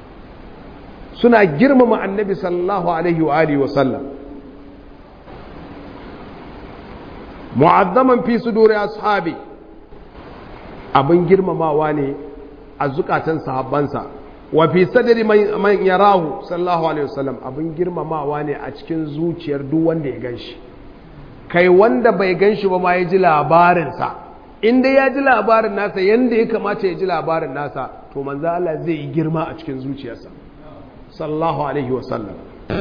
suna girmama annabi sallallahu alaihi wa alihi wa sallam mu'azzaman fi suduri ashabi abin girmamawa ne a zukatan sahabbansa wa fi sadri man yarahu sallallahu alaihi wasallam abin girmamawa ne a cikin zuciyar duk wanda ya ganshi kai wanda bai ganshi ba ma ya ji labarin sa inda ya ji labarin nasa yanda ya kamata ya ji labarin nasa to manzo Allah zai yi girma a cikin zuciyarsa sallallahu alaihi wasallam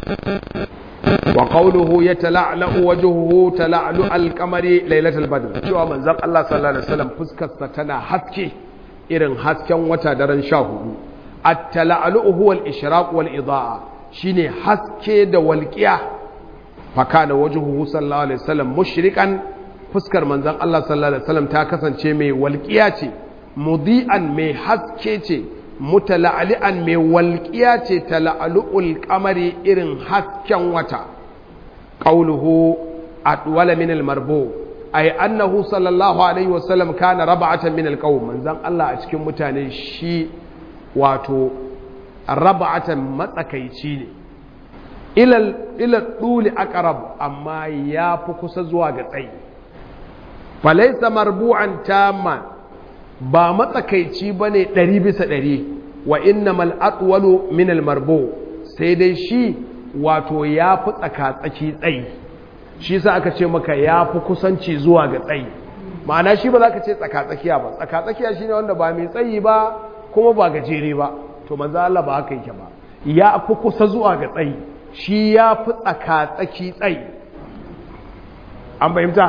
wa qawluhu yatala'lu wajhuhu tala'lu al-qamari laylatul badr cewa manzon Allah sallallahu alaihi wasallam fuskar sa tana haske irin hasken wata daren sha hudu at-tala'lu huwa al-ishraq wal idaa shine haske da walqiya fa kana wajhuhu sallallahu alaihi wasallam mushrikan fuskar manzon Allah sallallahu alaihi wasallam ta kasance mai walqiya ce mudi'an mai haske ce mutala'ali'an mai walqiya ce tala'lu'ul qamari irin hasken wata qawluhu atwala min al-marbu ay annahu sallallahu alaihi wasallam kana rab'atan min al-qawm manzon Allah a cikin mutane shi wato rab'atan matsakaici ne ila ila duli aqrab amma ya fi kusa zuwa ga tsayi falaysa marbu'an tamman ba matsakaici bane ɗari bisa ɗari wa innamal atwalu min al-marbu sai dai shi wato ya fi tsaka-tsaki tsayi shi sa aka ce maka ya fi kusanci zuwa ga tsayi ma'ana shi ba za ka ce tsaka-tsakiya ba tsaka-tsakiya shi ne wanda ba mai tsayi ba kuma ba gajere ba to manzo Allah ba haka yake ba ya fi kusa zuwa ga tsayi shi ya fi tsaka-tsaki tsayi an fahimta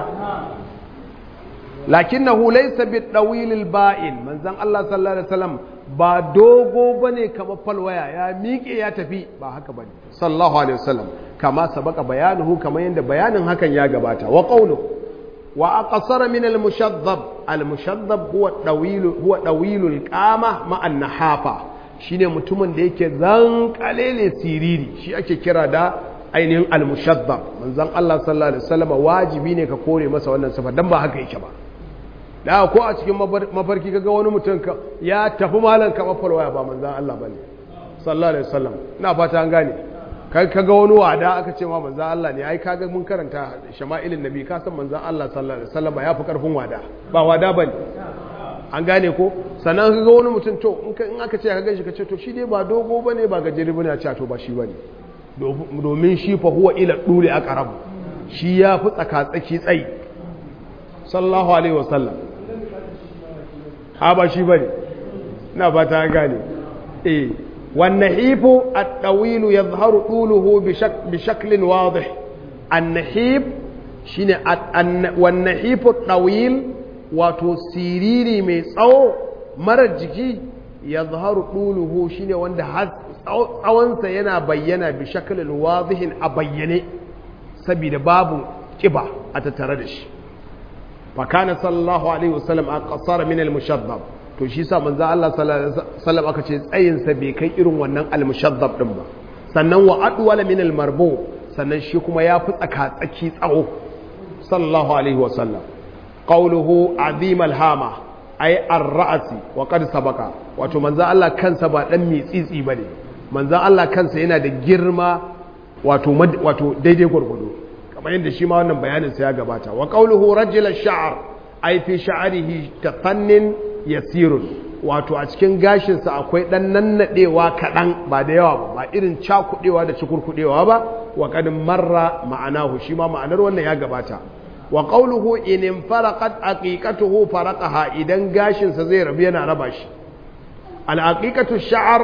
lakinnahu laysa bid-dawilil ba'in manzon Allah sallallahu alaihi wasallam ba dogo bane kamar falwaya ya miƙe ya tafi ba haka bane sallallahu alaihi wasallam kama sabaka bayanuhu kamar yanda bayanin hakan ya gabata wa qawlu wa aqsara min al-mushaddab al-mushaddab huwa dawilu huwa dawilul qama ma an-nahafa shine mutumin da yake zankalele siriri shi ake kira da ainihin al-mushaddab manzon Allah sallallahu alaihi wasallam wajibi ne ka kore masa wannan sifa dan ba haka yake ba da ko a cikin mafarki kaga wani mutum ya tafi malan kamar falwaya ba manzan Allah bane sallallahu alaihi wasallam ina fata an gane kai kaga wani wada aka ce ma manzan Allah ne ai kaga mun karanta shama'ilin nabi ka san manzan Allah sallallahu alaihi wasallam ya fi karfin wada ba wada bane an gane ko sannan kaga wani mutum to in aka ce ka ganshi ka ce to shi dai ba dogo bane ba gajeri bane a ce to ba shi bane domin shi fa huwa ila duri aqrab shi ya fi tsaka tsaki tsayi sallallahu alaihi wasallam ha ba shi bane na ba ta gane eh والنحيف الطويل يظهر طوله بشك بشكل واضح النحيف شنو والنحيف الطويل wato siriri mai tsawo marar jiki yadhharu طوله shine wanda tsawonsa yana bayyana bi shaklin wadihin a bayyane saboda babu kiba a tattare da shi fa kana sallallahu alaihi wasallam aqsara min al-mushaddab to shi sa manzo Allah sallallahu alaihi wasallam aka ce tsayin sa bai kai irin wannan al-mushaddab din ba sannan wa adwala min al-marbu sannan shi kuma ya fi tsaka tsaki tsawo sallallahu alaihi wasallam qawluhu azim al-hama ay ar-ra'si wa qad sabaqa wato manzo Allah kansa ba dan mitsitsi bane manzo Allah kansa yana da girma wato wato daidai gurgudu kamar yadda shi ma wannan bayanin sa ya gabata wa qawluhu rajul ash-sha'r ay fi sha'rihi tafannin yasirun wato a cikin gashinsa akwai dan nannadewa kadan ba da yawa ba ba irin cakudewa da cikurkudewa ba wa kad marra ma'anahu shi ma ma'anar wannan ya gabata wa qawluhu in faraqat aqiqatuhu faraqaha idan gashinsa zai rabu yana raba shi al aqiqatu sha'r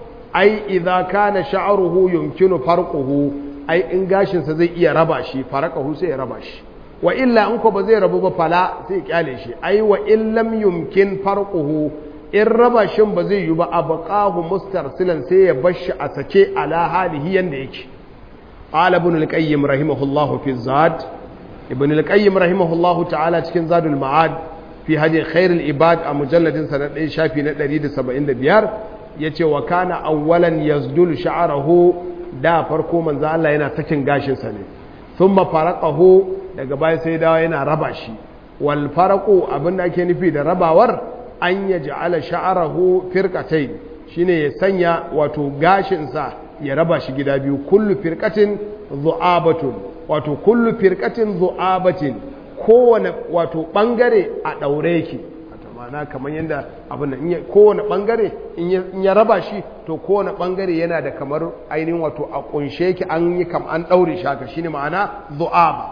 ai idza kana sha'ruhu yumkinu farquhu ai in gashinsa zai iya raba shi faraqahu sai ya raba shi wa illa in ko ba zai rabu ba fala sai kyale shi ai wa illam yumkin farquhu in raba shin ba zai yi ba abqahu mustarsilan sai ya bashi a sake ala halihi yanda yake qala ibn al-qayyim rahimahullah fi zad ibn al-qayyim rahimahullah ta'ala cikin zadul ma'ad fi hadi khair al-ibad a mujalladin sa na ɗaya shafi na ɗari da saba'in da biyar yace wa kana awwalan yazdul sha'rahu da farko manzo Allah yana sakin gashin sa ne thumma faraqahu daga baya sai dawo yana raba shi wal faraqu abinda ake nufi da rabawar an yaj'ala sha'rahu firqatayn shine ya sanya wato gashin sa ya raba shi gida biyu kullu firqatin dhu'abatun wato kullu firqatin dhu'abatin kowane wato bangare a daure yake wato ma'ana kamar yanda abin nan in kowane bangare in ya raba shi to kowane bangare yana da kamar ainihin wato a kunshe yake an yi kam an daure shi haka shine ma'ana zu'aba.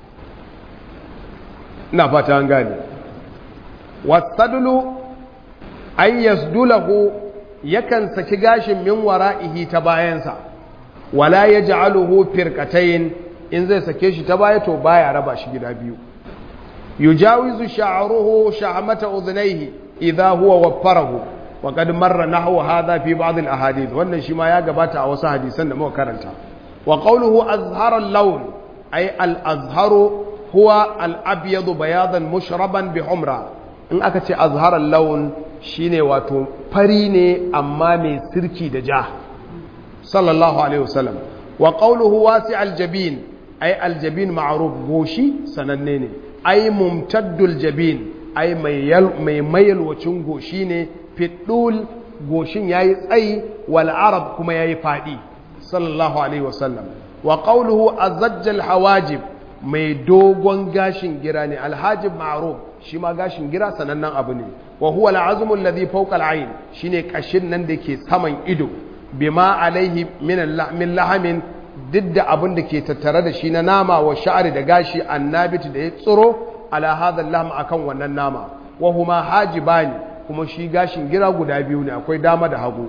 ina fata an gane. wasadlu ay yasdulahu yakan saki gashin min wara'ihi ta bayansa wala yaj'aluhu firqatayn in zai sake shi ta baya to baya raba shi gida biyu. yujawizu sha'ruhu sha'mata udhnayhi idha huwa waffarahu wa qad marra nahwu hadha fi ba'd al ahadith wannan shi ma ya gabata a wasu hadisan da muka karanta. wa qawluhu azhara al-lawn ay al-azharu huwa al-abyad bayadan mushraban bi humra. in aka ce azhara al-lawn shine wato fari ne amma mai sirki da ja sallallahu alaihi wasallam. wa qawluhu wasi' al-jabin ay al-jabin ma'ruf goshi sananne ne ay mumtaddul jabin ay mai yal mai mayalwacin goshi ne fiddul goshin yayi tsayi wal arab kuma yayi fadi sallallahu alaihi wasallam. wa qawluhu azajja al-hawajib mai dogon gashin gira ne alhajib ma'ruf shi ma gashin gira sanannen abu ne. wa huwa al-azmu alladhi fawqa al-ayn shine kashin nan da ke saman ido bima alaihi min lahamin duk da abin da ke tattare da shi na nama wa sha'ari da gashi annabiti da ya tsiro ala hadha lahm akan wannan nama. wa huma hajibani kuma shi gashin gira guda biyu ne akwai dama da hagu.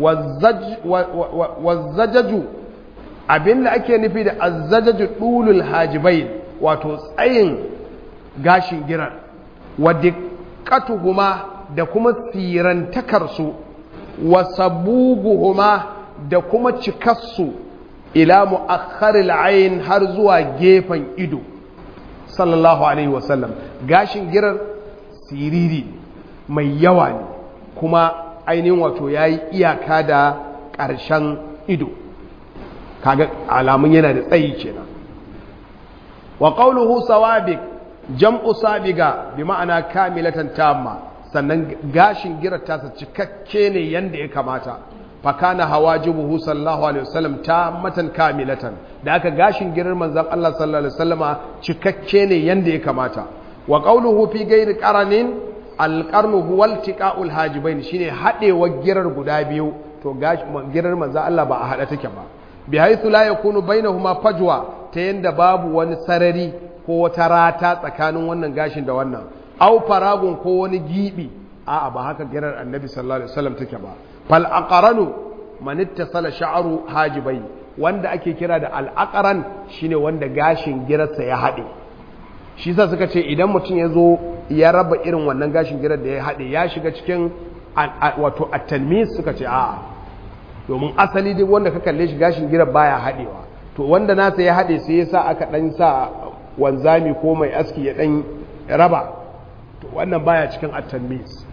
wazzajaju abin da ake nufi da azzajaju dulul hajibain wato tsayin gashin girar wa diqqatuhuma da kuma sirantakarsu wa sabuguhuma da kuma cikassu ila mu'akhkharil ayn har zuwa gefen ido sallallahu alaihi wasallam. gashin girar siriri mai yawa ne kuma ainihin wato yayi iyaka da ƙarshen ido kaga alamun yana da tsayi kenan. wa qawluhu sawabik jam'u sabiga bi ma'ana kamilatan tamma sannan gashin girar tasa cikakke ne yanda ya kamata. fakana hawajibuhu sallallahu alaihi wasallam tammatan kamilatan da aka gashin girar manzon Allah sallallahu alaihi wasallama cikakke ne yanda ya kamata. wa qawluhu fi ghairi qaranin alqarnu huwa iltiqa'ul hajibain shine hadewa girar guda biyu to gashin girar manzon Allah ba a hada take ba bi haythu la yakunu bainahuma fajwa ta yanda babu wani sarari ko wata rata tsakanin wannan gashin da wannan au faragun ko wani gibi a'a ba haka girar annabi sallallahu alaihi wasallam take ba. fal aqranu man ittasala sha'ru hajibai wanda ake kira da al aqran shine wanda gashin girarsa ya hade. shi yasa suka ce idan mutum ya zo ya raba irin wannan gashin girar da ya hade ya shiga cikin wato at-talmis suka ce a'a domin asali duk wanda ka kalle shi gashin girar baya hadewa to wanda nasa ya hade sai yasa aka dan sa wanzami ko mai aski ya dan raba to wannan baya cikin at-talmis.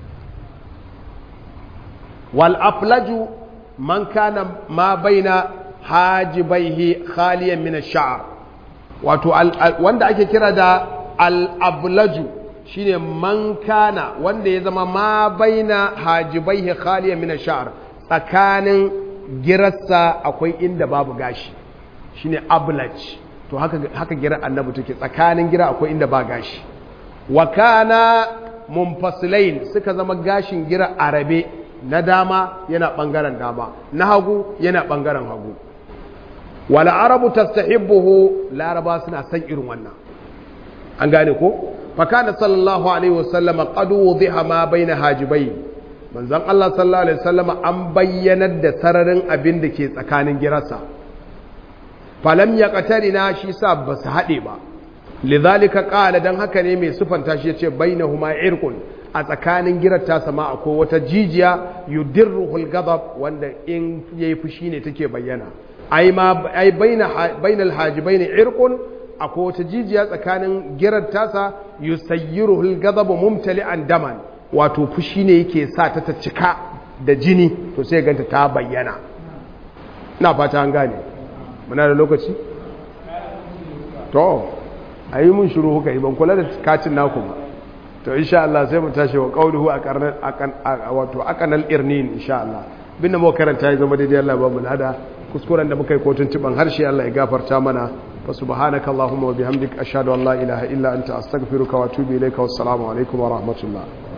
wal aflaju man kana ma baina hajibaihi khaliyan min ash-sha'r wato wanda ake kira da al aflaju shine man kana wanda ya zama ma baina hajibaihi khaliyan min ash-sha'r tsakanin girarsa akwai inda babu gashi shine ablaj to haka haka girar annabi take tsakanin gira akwai inda ba gashi. wa kana munfasilain suka zama gashin gira arabe na dama yana bangaren dama na hagu yana bangaren hagu. wal arabu tastahibbuhu laraba suna san irin wannan an gane ko. fa kana sallallahu alaihi wasallam qad wudiha ma baina hajibai manzon Allah sallallahu alaihi wasallam an bayyanar da sararin abin da ke tsakanin girarsa. falam yaqtarina shi sa basu hade ba lidhalika qala dan haka ne mai sufanta shi yace bainahuma irqun a tsakanin girar ta sama akwai wata jijiya yudirruhul ghadab wanda in yayi fushi ne take bayyana. ai ma ai baina bainal hajibaini irqun akwai wata jijiya tsakanin girar tasa yusayyiruhul ghadab mumtali'an daman wato fushi ne yake sa ta ta cika da jini to sai ganta ta bayyana. ina fata an gane muna da lokaci to ayi mun shiru kuka yi ban kula da kacin naku ba to insha Allah sai mu tashi wa qauluhu aqarnal akan wato aqanal irnin insha Allah binda mu karanta ya zama daidai Allah ba mu lada kuskuren da muka yi kotun ciban harshe Allah ya gafarta mana fa subhanaka allahumma wa bihamdika ashhadu an la ilaha illa anta astaghfiruka wa atubu ilayka wassalamu alaikum wa rahmatullah.